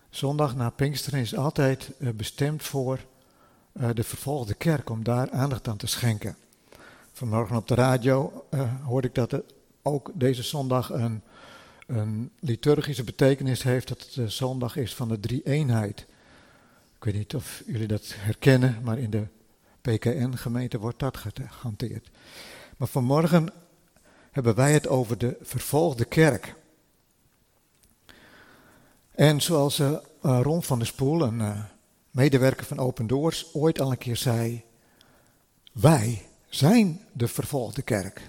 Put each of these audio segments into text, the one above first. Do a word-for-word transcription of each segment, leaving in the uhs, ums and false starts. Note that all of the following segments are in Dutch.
Zondag na Pinksteren is altijd uh, bestemd voor uh, de vervolgde kerk, om daar aandacht aan te schenken. Vanmorgen op de radio uh, hoorde ik dat er ook deze zondag een, een liturgische betekenis heeft, dat het de zondag is van de drie-eenheid. Ik weet niet of jullie dat herkennen, maar in de P K N-gemeente wordt dat gehanteerd. Maar vanmorgen hebben wij het over de vervolgde kerk. En zoals uh, Ron van der Spoel, een uh, medewerker van Open Doors, ooit al een keer zei: wij zijn de vervolgde kerk.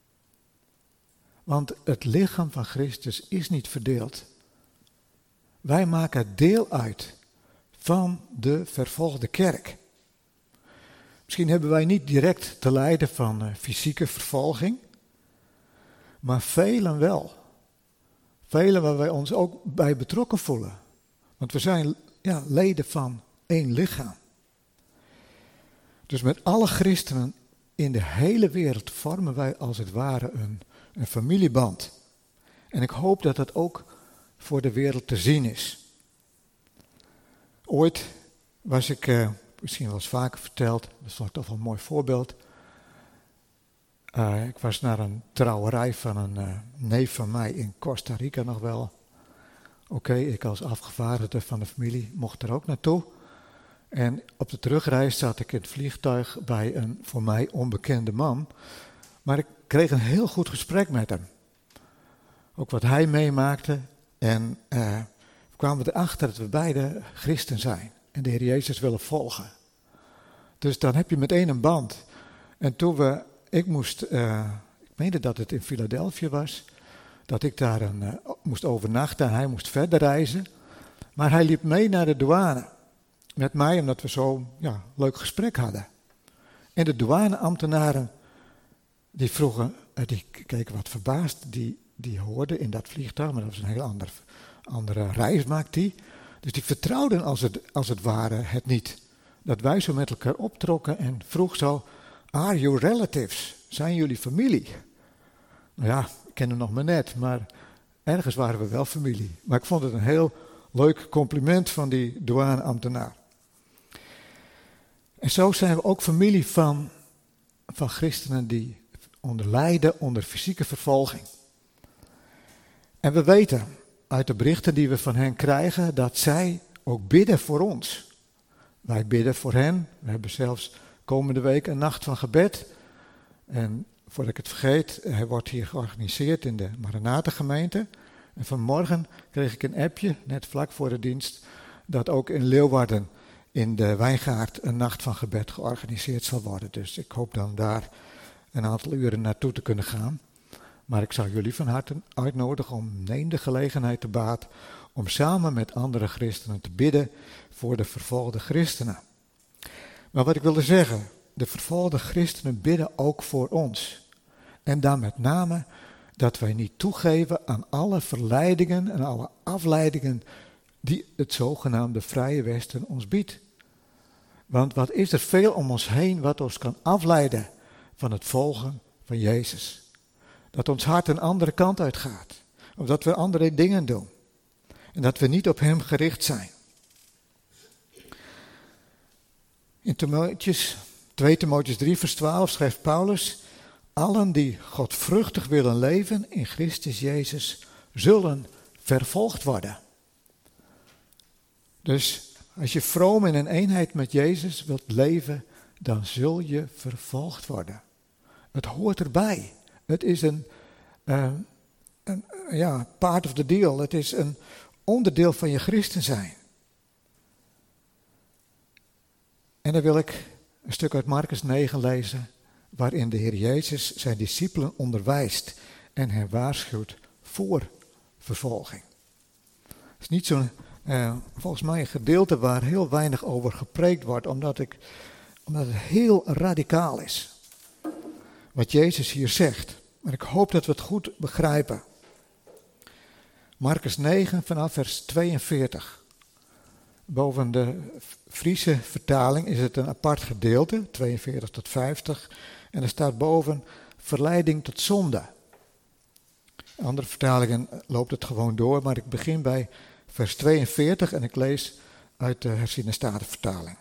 Want het lichaam van Christus is niet verdeeld. Wij maken deel uit van de vervolgde kerk. Misschien hebben wij niet direct te lijden van uh, fysieke vervolging, maar velen wel. Velen waar wij ons ook bij betrokken voelen. Want we zijn ja, leden van één lichaam. Dus met alle christenen in de hele wereld vormen wij als het ware een, een familieband. En ik hoop dat dat ook voor de wereld te zien is. Ooit was ik, uh, misschien wel eens vaker verteld, dat is toch wel een mooi voorbeeld. Uh, ik was naar een trouwerij van een uh, neef van mij in Costa Rica nog wel. Oké, okay, ik als afgevaardigde van de familie mocht er ook naartoe. En op de terugreis zat ik in het vliegtuig bij een voor mij onbekende man. Maar ik kreeg een heel goed gesprek met hem. Ook wat hij meemaakte. En uh, we kwamen erachter dat we beide christen zijn. En de Heer Jezus willen volgen. Dus dan heb je meteen een band. En toen we... Ik moest, uh, ik meende dat het in Philadelphia was, dat ik daar een, uh, moest overnachten en hij moest verder reizen. Maar hij liep mee naar de douane met mij, omdat we zo'n ja, leuk gesprek hadden. En de douaneambtenaren, die vroegen, uh, die keken wat verbaasd, die, die hoorden in dat vliegtuig, maar dat was een heel ander, andere reis maakt die. Dus die vertrouwden als het, als het ware het niet. Dat wij zo met elkaar optrokken en vroeg zo: are you relatives? Zijn jullie familie? Nou ja, ik ken hem nog maar net, maar ergens waren we wel familie. Maar ik vond het een heel leuk compliment van die douaneambtenaar. En zo zijn we ook familie van, van christenen die onder lijden, onder fysieke vervolging. En we weten uit de berichten die we van hen krijgen dat zij ook bidden voor ons. Wij bidden voor hen. We hebben zelfs komende week een nacht van gebed. En voordat ik het vergeet, hij wordt hier georganiseerd in de Maranatha-gemeente. En vanmorgen kreeg ik een appje, net vlak voor de dienst, dat ook in Leeuwarden in de Wijngaard een nacht van gebed georganiseerd zal worden. Dus ik hoop dan daar een aantal uren naartoe te kunnen gaan. Maar ik zou jullie van harte uitnodigen om neem de gelegenheid te baat om samen met andere christenen te bidden voor de vervolgde christenen. Maar wat ik wilde zeggen, de vervolgde christenen bidden ook voor ons. En dan met name dat wij niet toegeven aan alle verleidingen en alle afleidingen die het zogenaamde Vrije Westen ons biedt. Want wat is er veel om ons heen wat ons kan afleiden van het volgen van Jezus. Dat ons hart een andere kant uitgaat. Of dat we andere dingen doen. En dat we niet op Hem gericht zijn. In Timotheus, twee Timotheus drie vers twaalf schrijft Paulus: allen die godvruchtig willen leven in Christus Jezus zullen vervolgd worden. Dus als je vroom in een eenheid met Jezus wilt leven, dan zul je vervolgd worden. Het hoort erbij. Het is een, uh, een ja, part of the deal. Het is een onderdeel van je christen zijn. En dan wil ik een stuk uit Marcus negen lezen, waarin de Heer Jezus zijn discipelen onderwijst en hen waarschuwt voor vervolging. Het is niet zo'n, uh, volgens mij een gedeelte waar heel weinig over gepreekt wordt, omdat, ik, omdat het heel radicaal is. Wat Jezus hier zegt. Maar ik hoop dat we het goed begrijpen. Marcus negen vanaf vers tweeënveertig. Boven de Friese vertaling is het een apart gedeelte, tweeënveertig tot vijftig. En er staat boven verleiding tot zonde. In andere vertalingen loopt het gewoon door, maar ik begin bij vers tweeënveertig en ik lees uit de herziene statenvertaling.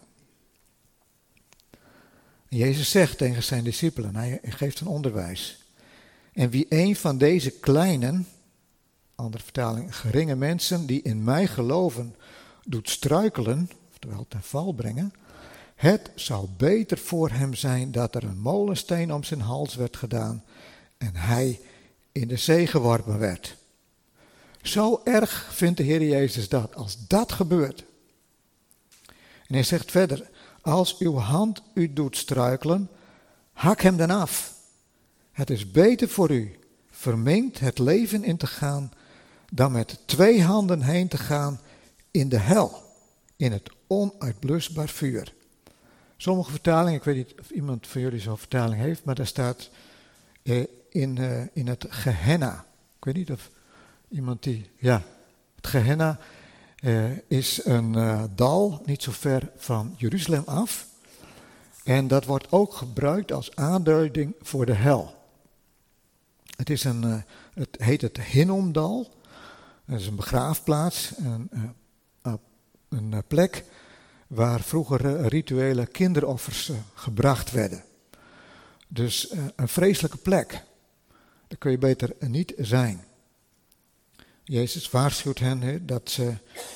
Jezus zegt tegen zijn discipelen, hij geeft een onderwijs. En wie een van deze kleinen, andere vertaling, geringe mensen die in mij geloven, doet struikelen, oftewel ten val brengen, het zou beter voor hem zijn dat er een molensteen om zijn hals werd gedaan en hij in de zee geworpen werd. Zo erg vindt de Heer Jezus dat, als dat gebeurt. En hij zegt verder, als uw hand u doet struikelen, hak hem dan af. Het is beter voor u verminkt het leven in te gaan dan met twee handen heen te gaan in de hel, in het onuitblusbaar vuur. Sommige vertalingen, ik weet niet of iemand van jullie zo'n vertaling heeft, maar daar staat eh, in, uh, in het Gehenna. Ik weet niet of iemand die, ja, het Gehenna uh, is een uh, dal niet zo ver van Jeruzalem af. En dat wordt ook gebruikt als aanduiding voor de hel. Het, is een, uh, het heet het Hinnomdal. Dat is een begraafplaats, een, uh, een uh, plek waar vroeger uh, rituele kinderoffers uh, gebracht werden. Dus uh, een vreselijke plek. Daar kun je beter uh, niet zijn. Jezus waarschuwt hen he, dat, ze,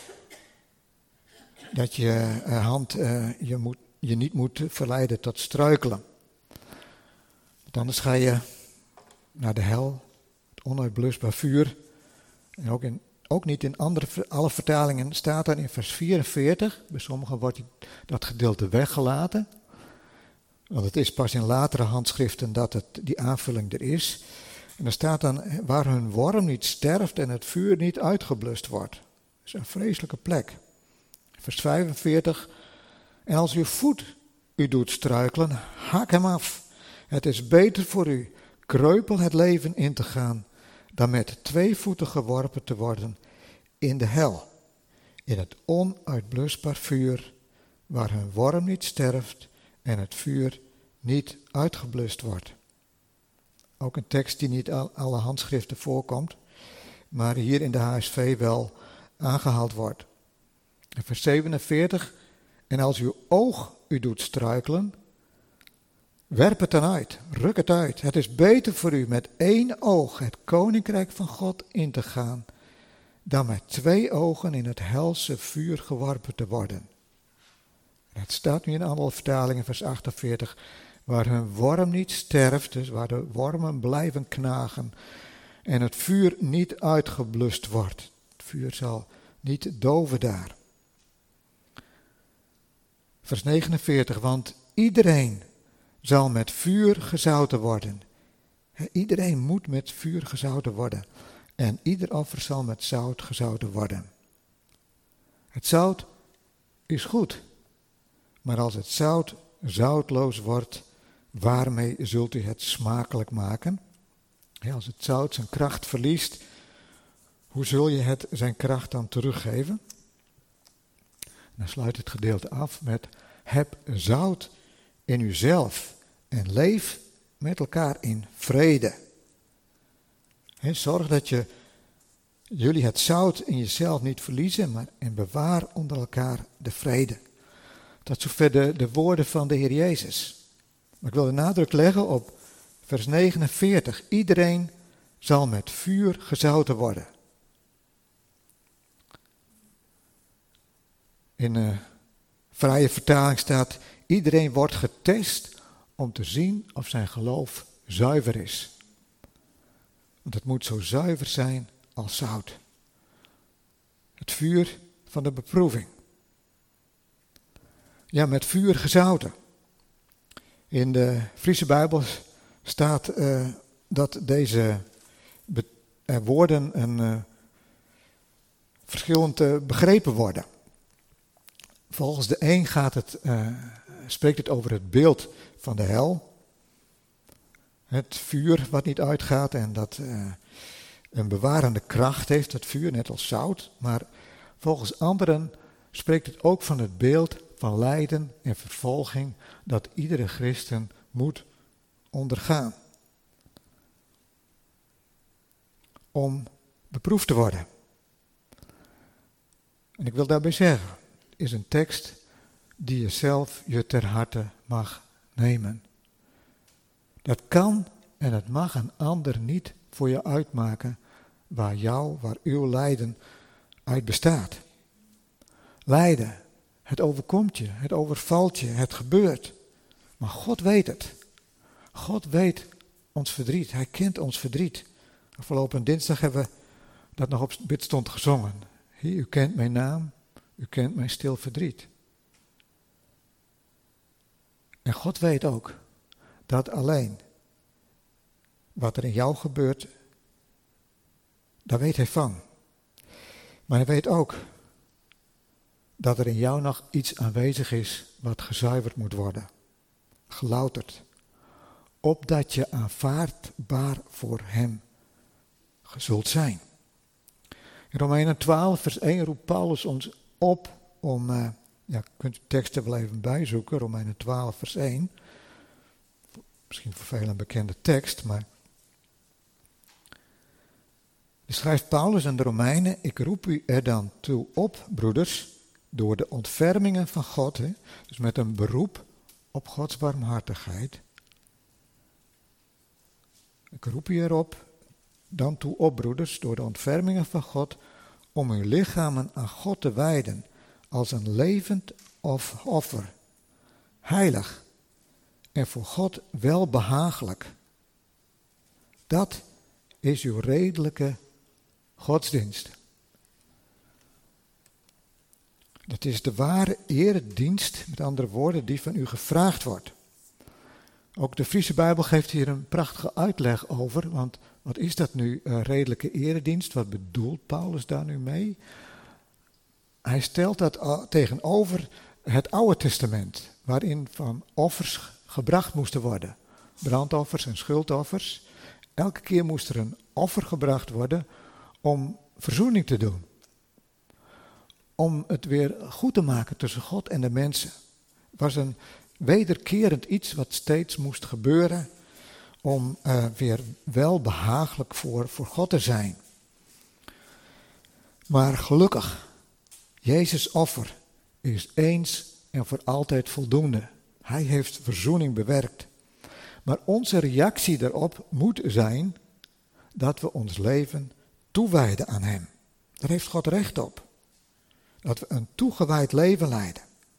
dat je uh, hand uh, je, moet, je niet moet verleiden tot struikelen. Want anders ga je naar de hel, het onuitblusbaar vuur. En ook, in, ook niet in andere, alle vertalingen staat dan in vers vierenveertig. Bij sommigen wordt dat gedeelte weggelaten. Want het is pas in latere handschriften dat het, die aanvulling er is. En er staat dan, waar hun worm niet sterft en het vuur niet uitgeblust wordt. Dat is een vreselijke plek. Vers vijfenveertig. En als uw voet u doet struikelen, haak hem af. Het is beter voor u kreupel het leven in te gaan dan met twee voeten geworpen te worden in de hel. In het onuitblusbaar vuur, waar hun worm niet sterft en het vuur niet uitgeblust wordt. Ook een tekst die niet al alle handschriften voorkomt, maar hier in de H S V wel aangehaald wordt. En vers zevenenveertig. En als uw oog u doet struikelen, werp het dan uit, ruk het uit. Het is beter voor u met één oog het koninkrijk van God in te gaan, dan met twee ogen in het helse vuur geworpen te worden. En het staat nu in alle vertalingen, vers achtenveertig, waar hun worm niet sterft, dus waar de wormen blijven knagen en het vuur niet uitgeblust wordt. Het vuur zal niet doven daar. Vers negenenveertig, want iedereen zal met vuur gezouten worden. Iedereen moet met vuur gezouten worden. En ieder offer zal met zout gezouten worden. Het zout is goed. Maar als het zout zoutloos wordt, waarmee zult u het smakelijk maken? Als het zout zijn kracht verliest, hoe zul je het zijn kracht dan teruggeven? Dan sluit het gedeelte af met: heb zout in uzelf en leef met elkaar in vrede. He, zorg dat je, jullie het zout in jezelf niet verliezen, maar en bewaar onder elkaar de vrede. Tot zover de, de woorden van de Heer Jezus. Maar ik wil de nadruk leggen op vers negenenveertig. Iedereen zal met vuur gezouten worden. In een vrije vertaling staat: iedereen wordt getest om te zien of zijn geloof zuiver is. Want het moet zo zuiver zijn als zout. Het vuur van de beproeving. Ja, met vuur gezouten. In de Friese Bijbel staat uh, dat deze be- uh, woorden een, uh, verschillend uh, begrepen worden. Volgens de een gaat het, uh, spreekt het over het beeld van de hel. Het vuur wat niet uitgaat en dat uh, een bewarende kracht heeft, het vuur, net als zout. Maar volgens anderen spreekt het ook van het beeld van lijden en vervolging dat iedere christen moet ondergaan. Om beproefd te worden. En ik wil daarbij zeggen, is een tekst die je zelf je ter harte mag nemen. Dat kan en het mag een ander niet voor je uitmaken waar jou, waar uw lijden uit bestaat. Lijden, het overkomt je, het overvalt je, het gebeurt. Maar God weet het. God weet ons verdriet, Hij kent ons verdriet. Afgelopen dinsdag hebben we dat nog op bidstond gezongen. Heer, u kent mijn naam, u kent mijn stil verdriet. En God weet ook dat alleen wat er in jou gebeurt, daar weet Hij van. Maar Hij weet ook dat er in jou nog iets aanwezig is wat gezuiverd moet worden. Gelouterd. Opdat je aanvaardbaar voor Hem zult zijn. In Romeinen twaalf vers één roept Paulus ons op om, uh, ja, je kunt de teksten wel even bijzoeken, Romeinen twaalf vers één. Misschien voor velen een bekende tekst, maar er schrijft Paulus aan de Romeinen: ik roep u er dan toe op, broeders, door de ontfermingen van God, hè, dus met een beroep op Gods barmhartigheid. Ik roep u erop, dan toe op, broeders, door de ontfermingen van God, om uw lichamen aan God te wijden, als een levend of offer, heilig en voor God welbehagelijk. Dat is uw redelijke godsdienst. Dat is de ware eredienst, met andere woorden, die van u gevraagd wordt. Ook de Friese Bijbel geeft hier een prachtige uitleg over, want wat is dat nu, uh, redelijke eredienst? Wat bedoelt Paulus daar nu mee? Hij stelt dat tegenover het Oude Testament, waarin van offers gebracht moesten worden. Brandoffers en schuldoffers. Elke keer moest er een offer gebracht worden om verzoening te doen. Om het weer goed te maken tussen God en de mensen. Het was een wederkerend iets wat steeds moest gebeuren om uh, weer welbehagelijk voor, voor God te zijn. Maar gelukkig, Jezus' offer is eens en voor altijd voldoende. Hij heeft verzoening bewerkt. Maar onze reactie daarop moet zijn dat we ons leven toewijden aan Hem. Daar heeft God recht op. Dat we een toegewijd leven leiden.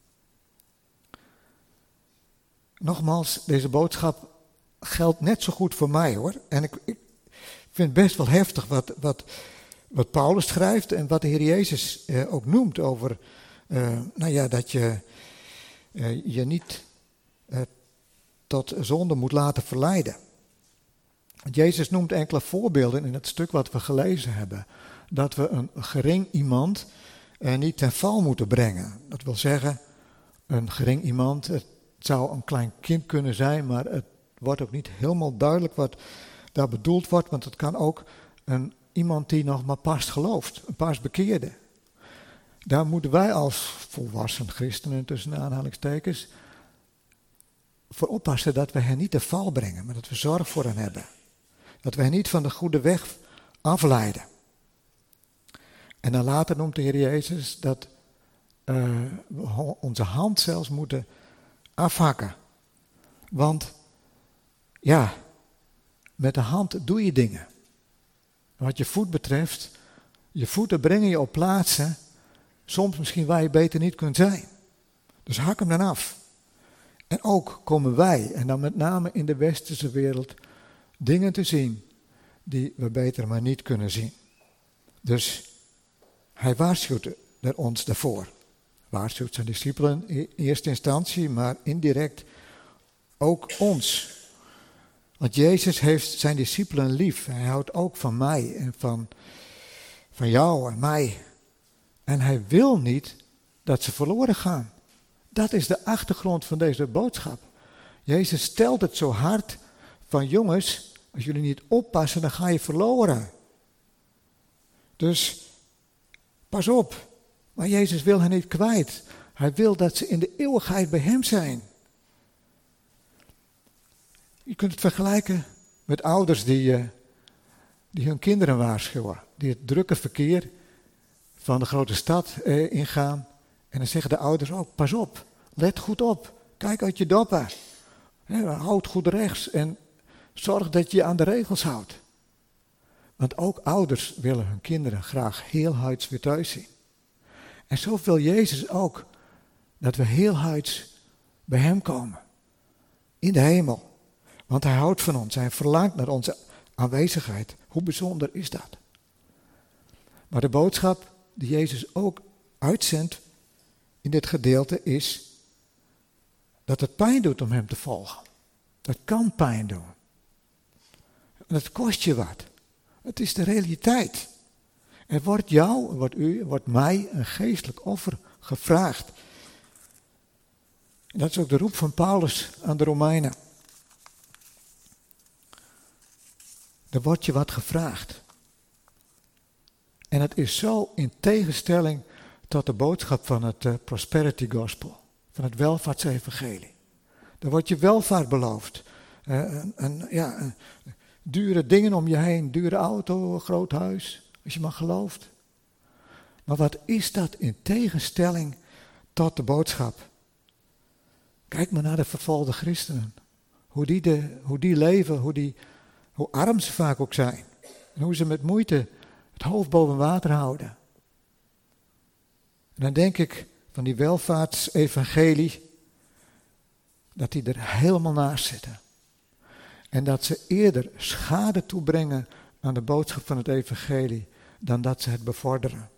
Nogmaals, deze boodschap geldt net zo goed voor mij hoor. En ik, ik vind het best wel heftig wat, wat, wat Paulus schrijft en wat de Heer Jezus eh, ook noemt over, uh, nou ja, dat je uh, je niet uh, tot zonde moet laten verleiden. Want Jezus noemt enkele voorbeelden in het stuk wat we gelezen hebben. Dat we een gering iemand uh, niet ten val moeten brengen. Dat wil zeggen, een gering iemand, het zou een klein kind kunnen zijn, maar het wordt ook niet helemaal duidelijk wat daar bedoeld wordt, want het kan ook een, iemand die nog maar pas gelooft, een pas bekeerde. Daar moeten wij als volwassen christenen, tussen aanhalingstekens, voor oppassen dat we hen niet te val brengen, maar dat we zorg voor hen hebben. Dat we hen niet van de goede weg afleiden. En dan later noemt de Heer Jezus dat uh, we onze hand zelfs moeten afhakken. Want ja, met de hand doe je dingen. Wat je voet betreft, je voeten brengen je op plaatsen, soms misschien waar je beter niet kunt zijn. Dus hak hem dan af. En ook komen wij, en dan met name in de westerse wereld, dingen te zien die we beter maar niet kunnen zien. Dus hij waarschuwt er ons daarvoor. Waarschuwt zijn discipelen in eerste instantie, maar indirect ook ons. Want Jezus heeft zijn discipelen lief. Hij houdt ook van mij en van, van jou en mij. En hij wil niet dat ze verloren gaan. Dat is de achtergrond van deze boodschap. Jezus stelt het zo hard van jongens, als jullie niet oppassen, dan ga je verloren. Dus pas op. Maar Jezus wil hen niet kwijt. Hij wil dat ze in de eeuwigheid bij hem zijn. Je kunt het vergelijken met ouders die, uh, die hun kinderen waarschuwen. Die het drukke verkeer van de grote stad eh, ingaan. En dan zeggen de ouders ook, pas op, let goed op, kijk uit je doppen. He, houd goed rechts en zorg dat je je aan de regels houdt. Want ook ouders willen hun kinderen graag heelhuids weer thuis zien. En zo wil Jezus ook dat we heelhuids bij hem komen. In de hemel. Want hij houdt van ons. Hij verlangt naar onze aanwezigheid. Hoe bijzonder is dat? Maar de boodschap die Jezus ook uitzendt in dit gedeelte is dat het pijn doet om hem te volgen. Dat kan pijn doen. En het kost je wat. Het is de realiteit. Er wordt jou, er wordt u, er wordt mij een geestelijk offer gevraagd. En dat is ook de roep van Paulus aan de Romeinen. Er wordt je wat gevraagd. En het is zo in tegenstelling tot de boodschap van het uh, prosperity gospel, van het welvaartsevangelie. Er wordt je welvaart beloofd. Uh, een, een, ja, een, dure dingen om je heen, dure auto, een groot huis, als je maar gelooft. Maar wat is dat in tegenstelling tot de boodschap? Kijk maar naar de vervolgde christenen. Hoe die, de, hoe die leven, hoe, die, hoe arm ze vaak ook zijn. En hoe ze met moeite het hoofd boven water houden. En dan denk ik van die welvaartsevangelie, dat die er helemaal naast zitten. En dat ze eerder schade toebrengen aan de boodschap van het evangelie, dan dat ze het bevorderen.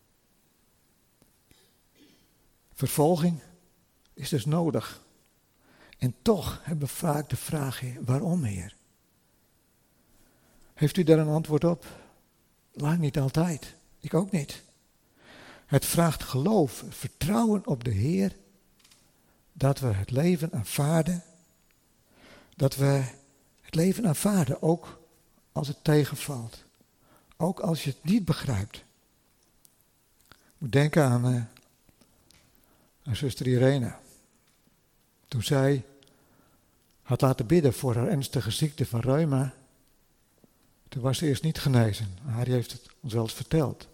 Vervolging is dus nodig. En toch hebben we vaak de vraag, waarom, Heer? Heeft u daar een antwoord op? Lang niet altijd. Ik ook niet. Het vraagt geloof, vertrouwen op de Heer, dat we het leven aanvaarden. Dat we het leven aanvaarden, ook als het tegenvalt. Ook als je het niet begrijpt. Ik moet denken aan, uh, aan zuster Irene. Toen zij had laten bidden voor haar ernstige ziekte van reuma, toen was ze eerst niet genezen. Harry heeft het ons wel eens verteld.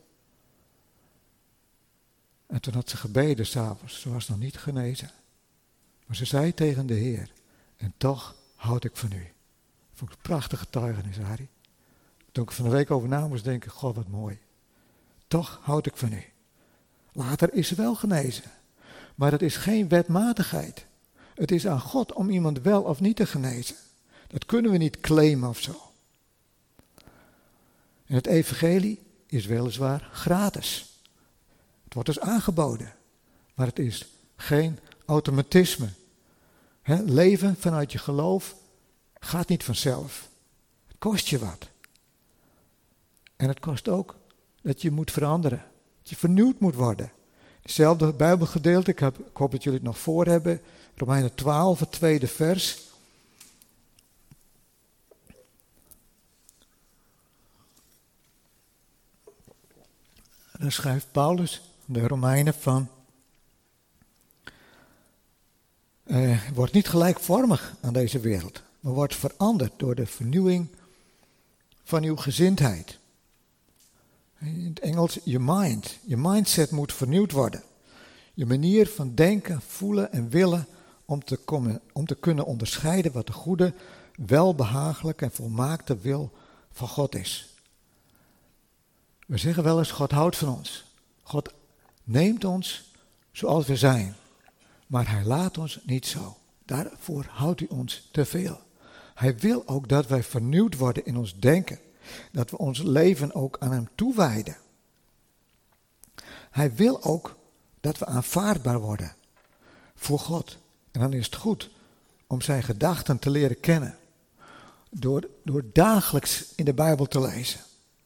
En toen had ze gebeden s'avonds. Ze was nog niet genezen. Maar ze zei tegen de Heer, en toch houd ik van u. Vond ik een prachtige getuigenis, Harry. Toen ik er van de week over na moest denken, God wat mooi. Toch houd ik van u. Later is ze wel genezen. Maar het is geen wetmatigheid. Het is aan God om iemand wel of niet te genezen. Dat kunnen we niet claimen of zo. En het evangelie is weliswaar gratis. Het wordt dus aangeboden. Maar het is geen automatisme. He, leven vanuit je geloof gaat niet vanzelf. Het kost je wat. En het kost ook dat je moet veranderen. Dat je vernieuwd moet worden. Hetzelfde Bijbelgedeelte, ik, heb, ik hoop dat jullie het nog voor hebben. Romeinen twaalf, het tweede vers. En dan schrijft Paulus de Romeinen van, uh, wordt niet gelijkvormig aan deze wereld, maar wordt veranderd door de vernieuwing van uw gezindheid. In het Engels, je mind. Je mindset moet vernieuwd worden. Je manier van denken, voelen en willen om te, komen, om te kunnen onderscheiden wat de goede, welbehagelijke en volmaakte wil van God is. We zeggen wel eens, God houdt van ons. God neemt ons zoals we zijn. Maar hij laat ons niet zo. Daarvoor houdt hij ons te veel. Hij wil ook dat wij vernieuwd worden in ons denken. Dat we ons leven ook aan hem toewijden. Hij wil ook dat we aanvaardbaar worden voor God. En dan is het goed om zijn gedachten te leren kennen. Door, door dagelijks in de Bijbel te lezen.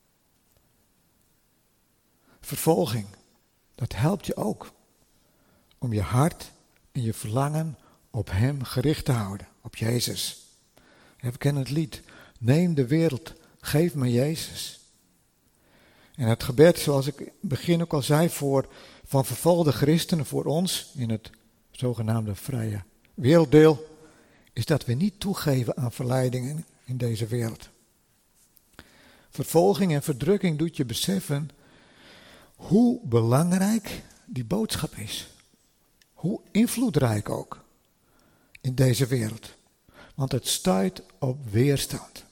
Vervolging, dat helpt je ook om je hart en je verlangen op hem gericht te houden, op Jezus. We kennen het lied, neem de wereld, geef me Jezus. En het gebed, zoals ik in het begin ook al zei, voor, van vervolgde christenen voor ons, in het zogenaamde vrije werelddeel, is dat we niet toegeven aan verleidingen in deze wereld. Vervolging en verdrukking doet je beseffen hoe belangrijk die boodschap is. Hoe invloedrijk ook in deze wereld. Want het stuit op weerstand.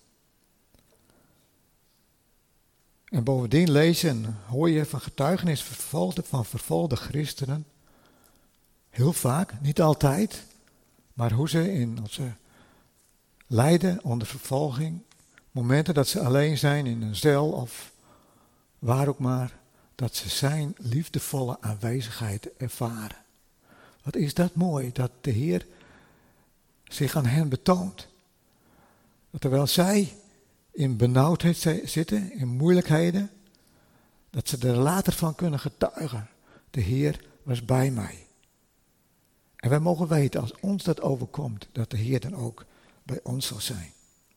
En bovendien lees je en hoor je van getuigenissen vervolgde, van vervolgde christenen. Heel vaak, niet altijd. Maar hoe ze in onze lijden onder vervolging. Momenten dat ze alleen zijn in een cel of waar ook maar. Dat ze zijn liefdevolle aanwezigheid ervaren. Wat is dat mooi, dat de Heer zich aan hen betoont. Dat terwijl zij in benauwdheid zitten, in moeilijkheden, dat ze er later van kunnen getuigen. De Heer was bij mij. En wij mogen weten, als ons dat overkomt, dat de Heer dan ook bij ons zal zijn.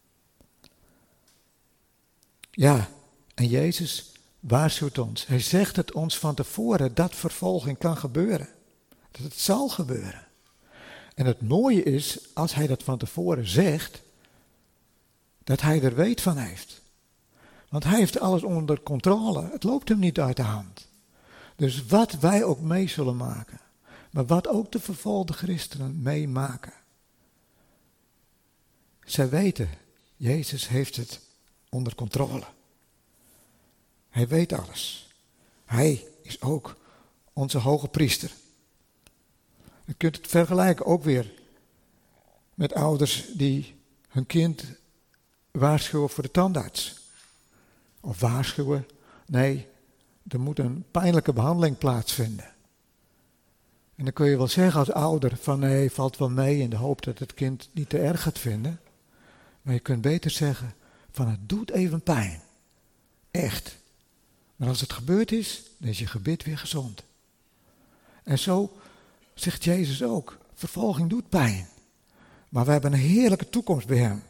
Ja, en Jezus waarschuwt ons. Hij zegt het ons van tevoren dat vervolging kan gebeuren. Dat het zal gebeuren. En het mooie is, als hij dat van tevoren zegt, dat hij er weet van heeft. Want hij heeft alles onder controle. Het loopt hem niet uit de hand. Dus wat wij ook mee zullen maken, maar wat ook de vervolgde christenen meemaken. Zij weten, Jezus heeft het onder controle. Hij weet alles. Hij is ook onze hoge priester. Je kunt het vergelijken ook weer met ouders die hun kind waarschuwen voor de tandarts. Of waarschuwen, nee, er moet een pijnlijke behandeling plaatsvinden. En dan kun je wel zeggen als ouder van nee, valt wel mee in de hoop dat het kind niet te erg gaat vinden. Maar je kunt beter zeggen van het doet even pijn. Echt. Maar als het gebeurd is, dan is je gebit weer gezond. En zo zegt Jezus ook, vervolging doet pijn. Maar we hebben een heerlijke toekomst bij hem.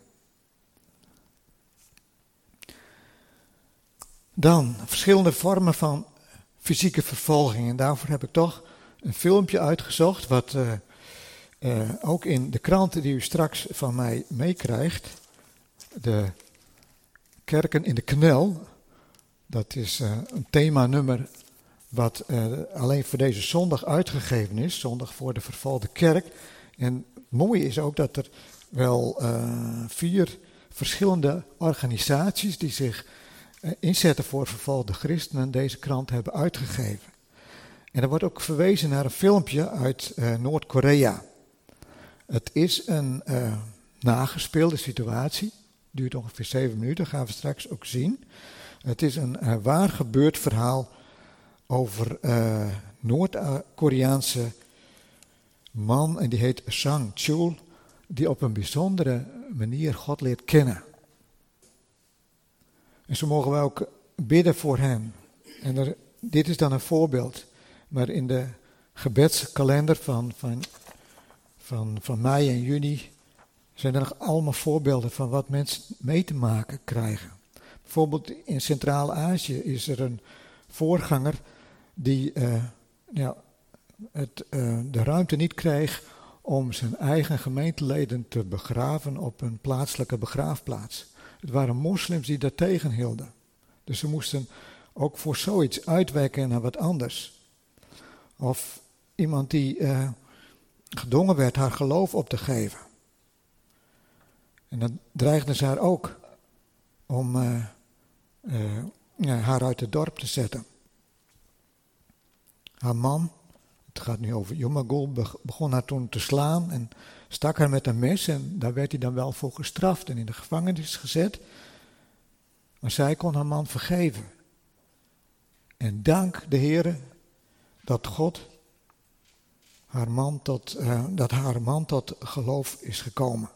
Dan verschillende vormen van fysieke vervolging. En daarvoor heb ik toch een filmpje uitgezocht, wat uh, uh, ook in de kranten die u straks van mij meekrijgt. De kerken in de knel. Dat is uh, een themanummer wat uh, alleen voor deze zondag uitgegeven is. Zondag voor de vervolgde kerk. En het mooie is ook dat er wel uh, vier verschillende organisaties die zich uh, inzetten voor vervolgde christenen deze krant hebben uitgegeven. En er wordt ook verwezen naar een filmpje uit uh, Noord-Korea. Het is een uh, nagespeelde situatie. Duurt ongeveer zeven minuten, gaan we straks ook zien. Het is een uh, waar gebeurd verhaal over uh, Noord-Koreaanse man. En die heet Sang Chul. Die op een bijzondere manier God leert kennen. En zo mogen wij ook bidden voor hem. En er, dit is dan een voorbeeld. Maar in de gebedskalender van, van, van, van mei en juni zijn er nog allemaal voorbeelden van wat mensen mee te maken krijgen. Bijvoorbeeld in Centraal-Azië is er een voorganger die uh, ja, het, uh, de ruimte niet kreeg om zijn eigen gemeenteleden te begraven op een plaatselijke begraafplaats. Het waren moslims die dat tegenhielden. Dus ze moesten ook voor zoiets uitwijken naar wat anders. Of iemand die uh, gedwongen werd haar geloof op te geven. En dan dreigden ze haar ook om uh, uh, ja, haar uit het dorp te zetten. Haar man, het gaat nu over Jumagul, begon haar toen te slaan en stak haar met een mes. En daar werd hij dan wel voor gestraft en in de gevangenis gezet. Maar zij kon haar man vergeven. En dank de Heere dat God haar man tot, uh, dat haar man tot geloof is gekomen.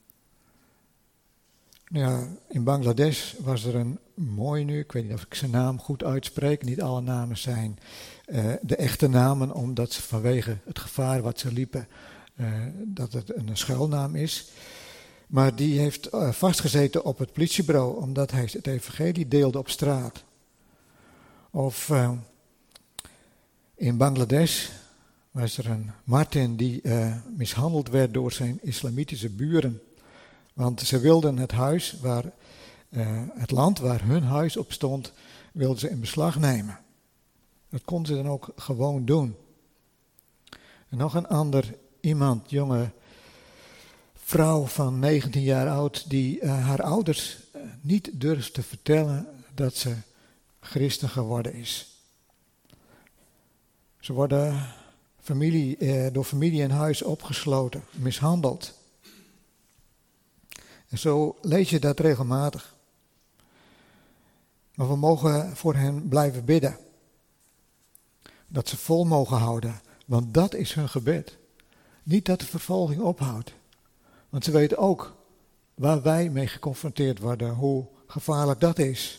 Ja, in Bangladesh was er een mooi nu, ik weet niet of ik zijn naam goed uitspreek, niet alle namen zijn uh, de echte namen, omdat ze vanwege het gevaar wat ze liepen, uh, dat het een schuilnaam is. Maar die heeft uh, vastgezeten op het politiebureau, omdat hij het evangelie deelde op straat. Of uh, in Bangladesh was er een Martin die uh, mishandeld werd door zijn islamitische buren. Want ze wilden het huis waar, uh, het land waar hun huis op stond, wilden ze in beslag nemen. Dat kon ze dan ook gewoon doen. En nog een ander iemand, jonge vrouw van negentien jaar oud, die uh, haar ouders uh, niet durft te vertellen dat ze christen geworden is. Ze worden familie, uh, door familie en huis opgesloten, mishandeld. En zo lees je dat regelmatig. Maar we mogen voor hen blijven bidden. Dat ze vol mogen houden, want dat is hun gebed. Niet dat de vervolging ophoudt. Want ze weten ook waar wij mee geconfronteerd worden, hoe gevaarlijk dat is.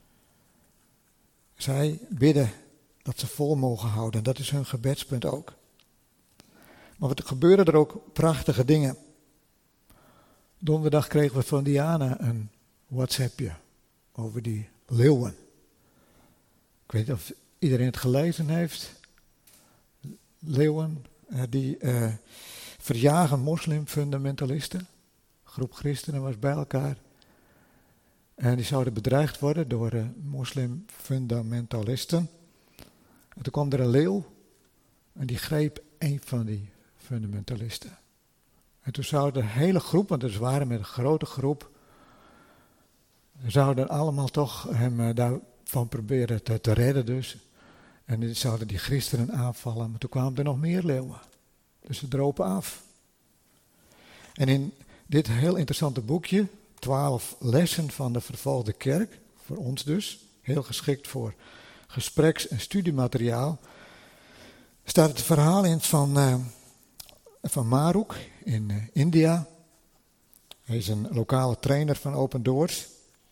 Zij bidden dat ze vol mogen houden. Dat is hun gebedspunt ook. Maar er gebeuren er ook prachtige dingen. Donderdag kregen we van Diana een WhatsAppje over die leeuwen. Ik weet niet of iedereen het gelezen heeft. Leeuwen, die uh, verjagen moslimfundamentalisten. Een groep christenen was bij elkaar. En die zouden bedreigd worden door uh, moslimfundamentalisten. En toen kwam er een leeuw en die greep een van die fundamentalisten. En toen zou de hele groep, want ze waren met een grote groep, zouden allemaal toch hem uh, daarvan proberen te, te redden dus. En die zouden die christenen aanvallen, maar toen kwamen er nog meer leeuwen. Dus ze dropen af. En in dit heel interessante boekje, twaalf lessen van de vervolgde kerk, voor ons dus, heel geschikt voor gespreks- en studiemateriaal, staat het verhaal in van, uh, van Maruk in uh, India. Hij is een lokale trainer van Open Doors.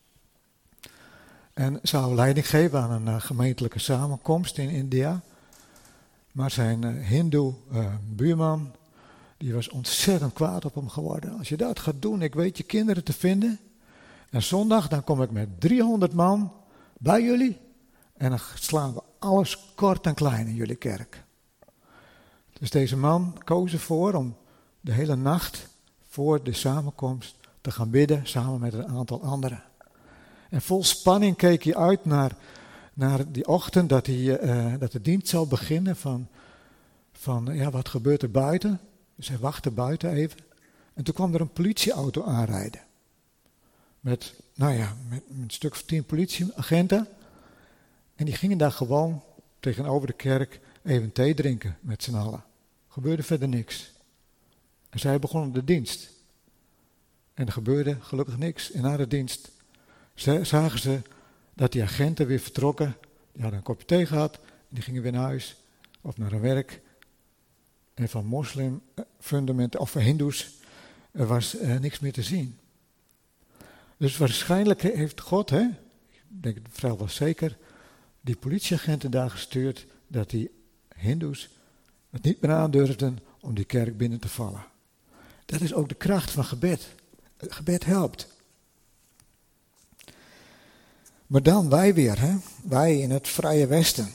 En zou leiding geven aan een uh, gemeentelijke samenkomst in India. Maar zijn uh, hindoe uh, buurman, die was ontzettend kwaad op hem geworden. Als je dat gaat doen, ik weet je kinderen te vinden. En zondag, dan kom ik met driehonderd man bij jullie. En dan slaan we alles kort en klein in jullie kerk. Dus deze man koos ervoor om de hele nacht voor de samenkomst te gaan bidden samen met een aantal anderen. En vol spanning keek hij uit naar, naar die ochtend dat, hij, uh, dat de dienst zou beginnen van, van ja, wat gebeurt er buiten. Dus hij wachtte buiten even. En toen kwam er een politieauto aanrijden. Met, nou ja, met een stuk of tien politieagenten. En die gingen daar gewoon tegenover de kerk even thee drinken met z'n allen. Gebeurde verder niks. En zij begonnen de dienst. En er gebeurde gelukkig niks. En na de dienst zagen ze dat die agenten weer vertrokken. Die hadden een kopje thee gehad. En die gingen weer naar huis of naar hun werk. En van moslimfundamenten of van hindoes er was uh, niks meer te zien. Dus waarschijnlijk heeft God, hè, ik denk het vrijwel zeker, die politieagenten daar gestuurd dat die hindoes het niet meer aandurfden om die kerk binnen te vallen. Dat is ook de kracht van gebed. Het gebed helpt. Maar dan wij weer, hè? Wij in het Vrije Westen.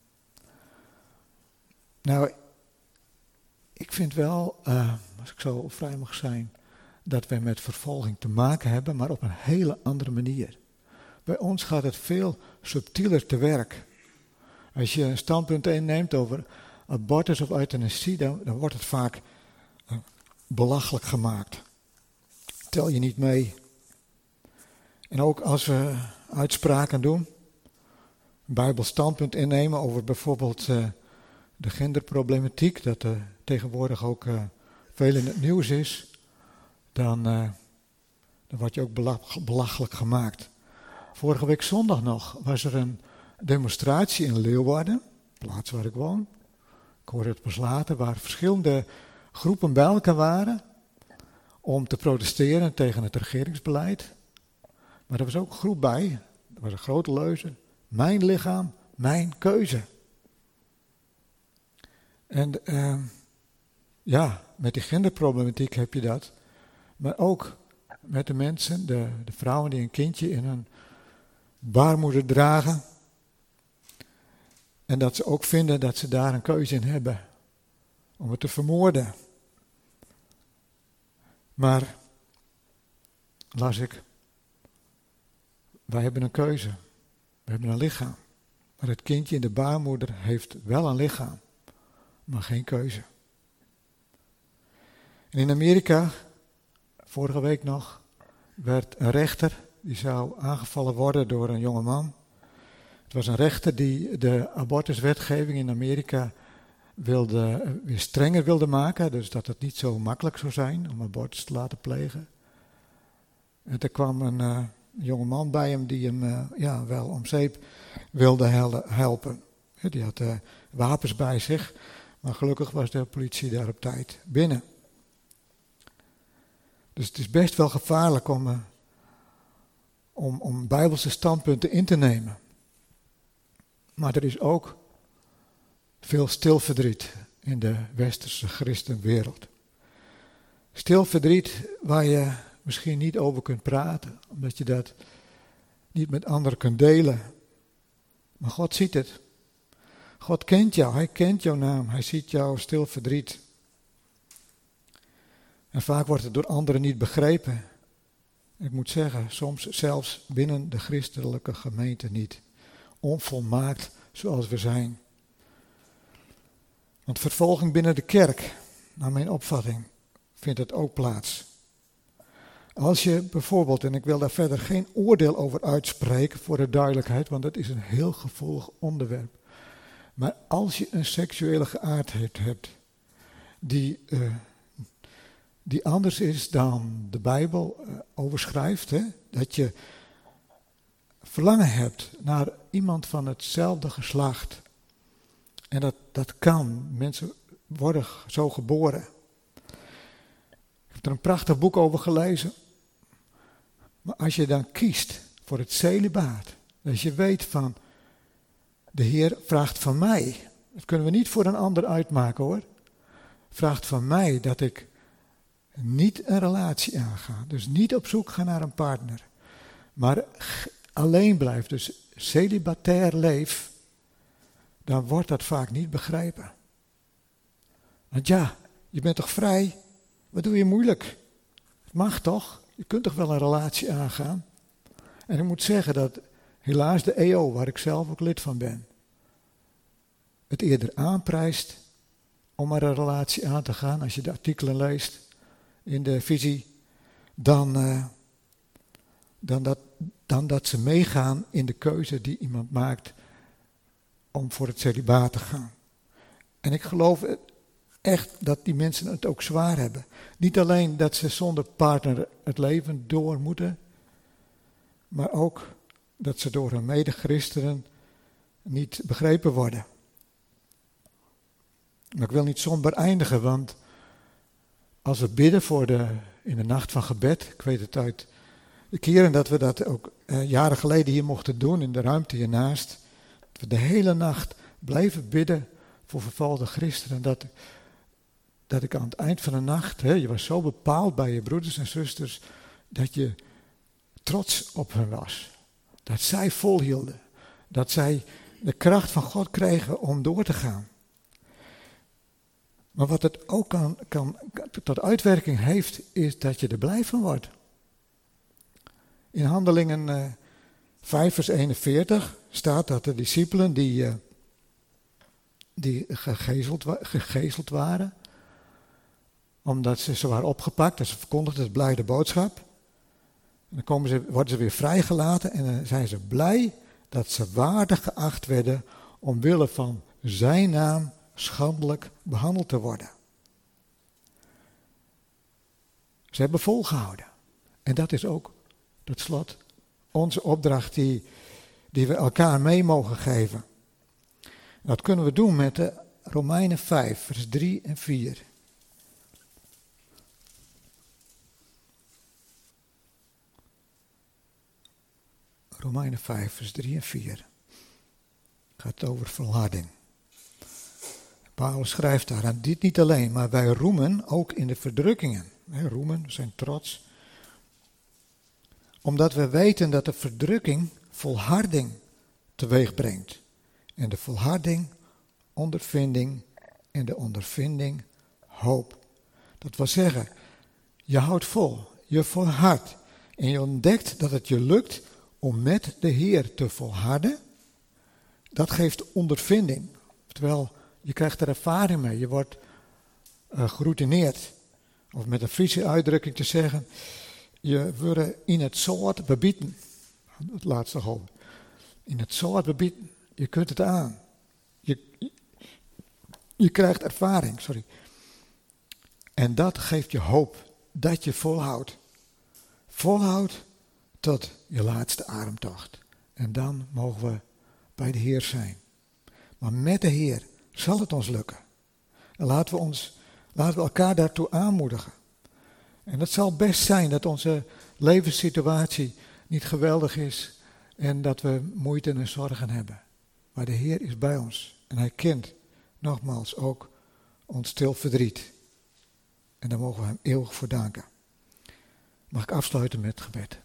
Nou, ik vind wel, uh, als ik zo vrij mag zijn, dat wij met vervolging te maken hebben, maar op een hele andere manier. Bij ons gaat het veel subtieler te werk. Als je een standpunt inneemt over abortus of euthanasie, dan, dan wordt het vaak uh, belachelijk gemaakt. Tel je niet mee. En ook als we uitspraken doen, een Bijbels standpunt innemen over bijvoorbeeld uh, de genderproblematiek, dat er tegenwoordig ook uh, veel in het nieuws is, dan, uh, dan word je ook belach- belachelijk gemaakt. Vorige week zondag nog was er een demonstratie in Leeuwarden, de plaats waar ik woon. Ik hoorde het pas later, waar verschillende groepen bij elkaar waren om te protesteren tegen het regeringsbeleid. Maar er was ook een groep bij, er was een grote leuze, mijn lichaam, mijn keuze. En uh, ja, met die genderproblematiek heb je dat. Maar ook met de mensen, de, de vrouwen die een kindje in hun baarmoeder dragen. En dat ze ook vinden dat ze daar een keuze in hebben om het te vermoorden. Maar, las ik, wij hebben een keuze. We hebben een lichaam. Maar het kindje in de baarmoeder heeft wel een lichaam, maar geen keuze. En in Amerika, vorige week nog, werd een rechter, die zou aangevallen worden door een jongeman. Het was een rechter die de abortuswetgeving in Amerika wilde, weer strenger wilde maken. Dus dat het niet zo makkelijk zou zijn om abortus te laten plegen. En er kwam een uh, jongeman bij hem die hem uh, ja, wel om zeep wilde hel- helpen. Ja, die had uh, wapens bij zich, maar gelukkig was de politie daar op tijd binnen. Dus het is best wel gevaarlijk om, uh, om, om bijbelse standpunten in te nemen. Maar er is ook veel stil verdriet in de westerse christenwereld. Stil verdriet waar je misschien niet over kunt praten, omdat je dat niet met anderen kunt delen. Maar God ziet het. God kent jou, hij kent jouw naam, hij ziet jouw stil verdriet. En vaak wordt het door anderen niet begrepen. Ik moet zeggen, soms zelfs binnen de christelijke gemeente niet. Onvolmaakt zoals we zijn. Want vervolging binnen de kerk, naar mijn opvatting, vindt het ook plaats. Als je bijvoorbeeld, en ik wil daar verder geen oordeel over uitspreken voor de duidelijkheid, want dat is een heel gevoelig onderwerp. Maar als je een seksuele geaardheid hebt die, uh, die anders is dan de Bijbel uh, overschrijft, hè, dat je verlangen hebt naar iemand van hetzelfde geslacht. En dat, dat kan. Mensen worden zo geboren. Ik heb er een prachtig boek over gelezen. Maar als je dan kiest voor het celibaat, als je weet van, de Heer vraagt van mij, dat kunnen we niet voor een ander uitmaken hoor, vraagt van mij dat ik niet een relatie aanga, dus niet op zoek ga naar een partner, maar alleen blijf, dus celibatair leef, dan wordt dat vaak niet begrepen. Want ja, je bent toch vrij? Wat doe je moeilijk? Het mag toch? Je kunt toch wel een relatie aangaan? En ik moet zeggen dat helaas de E O, waar ik zelf ook lid van ben, het eerder aanprijst om maar een relatie aan te gaan, als je de artikelen leest in de visie, dan, uh, dan, dat, dan dat ze meegaan in de keuze die iemand maakt om voor het celibaat te gaan. En ik geloof echt dat die mensen het ook zwaar hebben. Niet alleen dat ze zonder partner het leven door moeten, maar ook dat ze door hun medechristenen niet begrepen worden. Maar ik wil niet somber eindigen, want als we bidden voor de, in de nacht van gebed, ik weet het uit de keren dat we dat ook eh, jaren geleden hier mochten doen, in de ruimte hiernaast, dat we de hele nacht blijven bidden voor vervolgde christenen, dat, dat ik aan het eind van de nacht, hè, je was zo bepaald bij je broeders en zusters, dat je trots op hen was. Dat zij volhielden, dat zij de kracht van God kregen om door te gaan. Maar wat het ook kan, kan, tot uitwerking heeft, is dat je er blij van wordt. In Handelingen uh, vijf vers eenenveertig staat dat de discipelen die, uh, die gegezeld, gegezeld waren, omdat ze, ze waren opgepakt en ze verkondigden het blijde boodschap. En dan komen ze, worden ze weer vrijgelaten en dan zijn ze blij dat ze waardig geacht werden omwille van zijn naam schandelijk behandeld te worden. Ze hebben volgehouden. En dat is ook, tot slot, onze opdracht die, die we elkaar mee mogen geven. En dat kunnen we doen met de Romeinen vijf, vers drie en vier. Romeinen vijf, vers drie en vier. Het gaat over volharding. Paulus schrijft daar, en dit niet alleen, maar wij roemen ook in de verdrukkingen. He, roemen, we zijn trots. Omdat we weten dat de verdrukking volharding teweeg brengt. En de volharding ondervinding en de ondervinding hoop. Dat wil zeggen, je houdt vol, je volhardt. En je ontdekt dat het je lukt om met de Heer te volharden. dat geeft ondervinding. Terwijl je krijgt er ervaring mee. Je wordt uh, geroutineerd. Of met een Friese uitdrukking te zeggen. Je wordt in het soort bebieten. Het laatste gewoon. In het soort bebieten. Je kunt het aan. Je, je, je krijgt ervaring, sorry. En dat geeft je hoop. Dat je volhoudt. Volhoudt tot je laatste ademtocht. En dan mogen we bij de Heer zijn. Maar met de Heer zal het ons lukken. En laten we, ons, laten we elkaar daartoe aanmoedigen. En het zal best zijn dat onze levenssituatie niet geweldig is. En dat we moeite en zorgen hebben. Maar de Heer is bij ons. En Hij kent, nogmaals, ook ons stil verdriet. En daar mogen we Hem eeuwig voor danken. Mag ik afsluiten met gebed.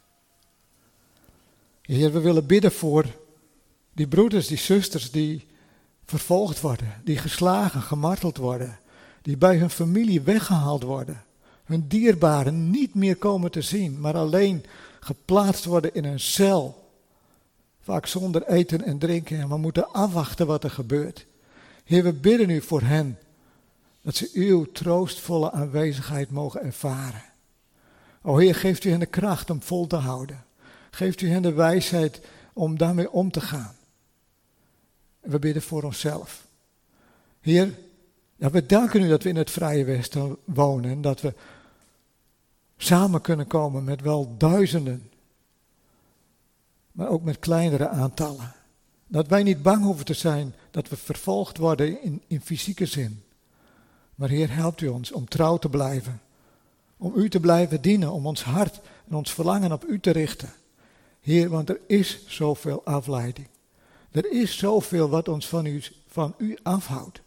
Heer, we willen bidden voor die broeders, die zusters die vervolgd worden, die geslagen, gemarteld worden, die bij hun familie weggehaald worden, hun dierbaren niet meer komen te zien, maar alleen geplaatst worden in een cel, vaak zonder eten en drinken en we moeten afwachten wat er gebeurt. Heer, we bidden u voor hen, dat ze uw troostvolle aanwezigheid mogen ervaren. O Heer, geeft u hen de kracht om vol te houden. Geeft u hen de wijsheid om daarmee om te gaan. En we bidden voor onszelf. Heer, ja, we danken u dat we in het Vrije Westen wonen. En dat we samen kunnen komen met wel duizenden. Maar ook met kleinere aantallen. Dat wij niet bang hoeven te zijn dat we vervolgd worden in, in fysieke zin. Maar Heer, helpt u ons om trouw te blijven. Om u te blijven dienen. Om ons hart en ons verlangen op u te richten. Heer, want er is zoveel afleiding. Er is zoveel wat ons van u, van u afhoudt.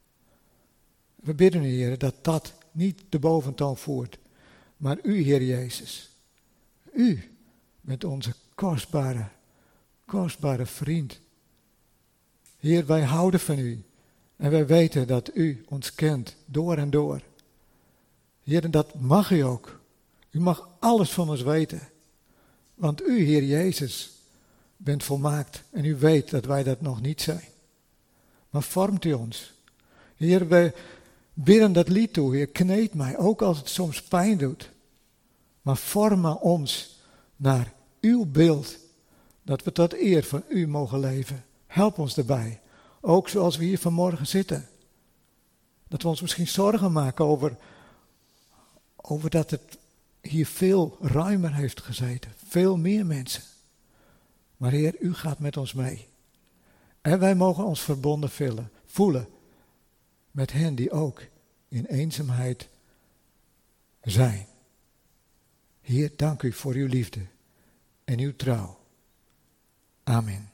We bidden u, Heer, dat dat niet de boventoon voert. Maar u, Heer Jezus. U bent onze kostbare, kostbare vriend. Heer, wij houden van u. En wij weten dat u ons kent door en door. Heer, en dat mag u ook. U mag alles van ons weten. Want u, Heer Jezus, bent volmaakt. En u weet dat wij dat nog niet zijn. Maar vormt u ons. Heer, wij bidden dat lied toe. Heer, kneed mij, ook als het soms pijn doet. Maar vorm ons naar uw beeld. Dat we tot eer van u mogen leven. Help ons daarbij. Ook zoals we hier vanmorgen zitten. Dat we ons misschien zorgen maken over, over dat het hier veel ruimer heeft gezeten. Veel meer mensen. Maar Heer, u gaat met ons mee. En wij mogen ons verbonden vullen, voelen met hen die ook in eenzaamheid zijn. Heer, dank u voor uw liefde en uw trouw. Amen.